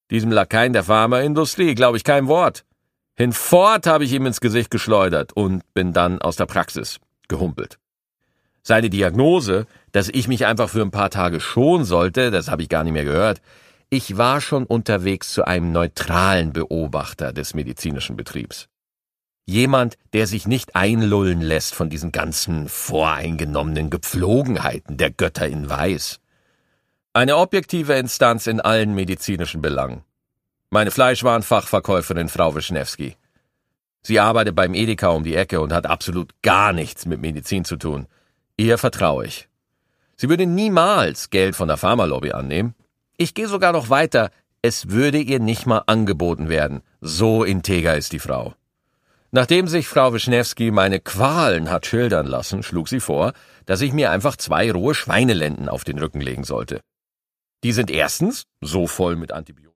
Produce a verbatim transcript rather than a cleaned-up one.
Diesem Lakaien der Pharmaindustrie glaube ich kein Wort. Hinfort habe ich ihm ins Gesicht geschleudert und bin dann aus der Praxis gehumpelt. Seine Diagnose, dass ich mich einfach für ein paar Tage schonen sollte, das habe ich gar nicht mehr gehört. Ich war schon unterwegs zu einem neutralen Beobachter des medizinischen Betriebs. Jemand, der sich nicht einlullen lässt von diesen ganzen voreingenommenen Gepflogenheiten der Götter in Weiß. Eine objektive Instanz in allen medizinischen Belangen. Meine Fleischwarenfachverkäuferin Frau Wischnewski. Sie arbeitet beim Edeka um die Ecke und hat absolut gar nichts mit Medizin zu tun. Ihr vertraue ich. Sie würde niemals Geld von der Pharmalobby annehmen. Ich gehe sogar noch weiter. Es würde ihr nicht mal angeboten werden. So integer ist die Frau. Nachdem sich Frau Wischnewski meine Qualen hat schildern lassen, schlug sie vor, dass ich mir einfach zwei rohe Schweinelenden auf den Rücken legen sollte. Die sind erstens so voll mit Antibiotika.